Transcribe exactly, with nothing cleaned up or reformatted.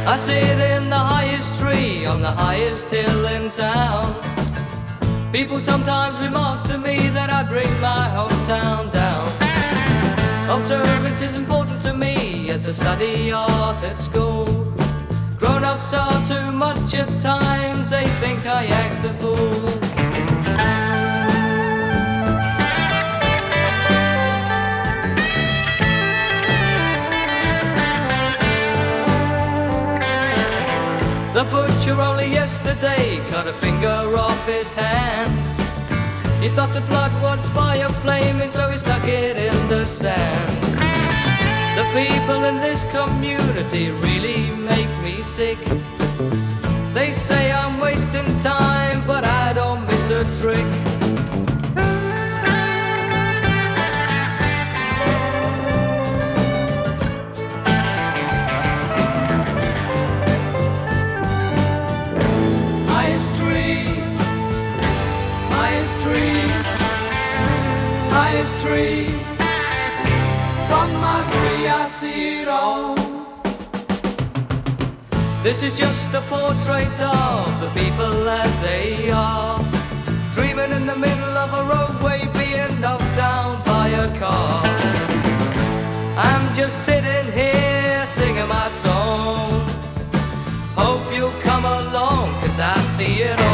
I sit in the highest tree on the highest hill in town. People sometimes remark to me that I bring my hometown down. Observance is important to me as I study art at school. Grown-ups are too much at times, they think I act the fool. The butcher only yesterday cut a finger off his hand. He thought the blood was fire flaming, so he stuck it in the sand. The people in this community really make me sick. They say I'm wasting time, but I don't miss a trick. Highest tree, from my tree I see it all. This is just a portrait of the people as they are, dreaming in the middle of a roadway, being knocked down by a car. I'm just sitting here singing my song. Hope you'll come along, 'cause I see it all.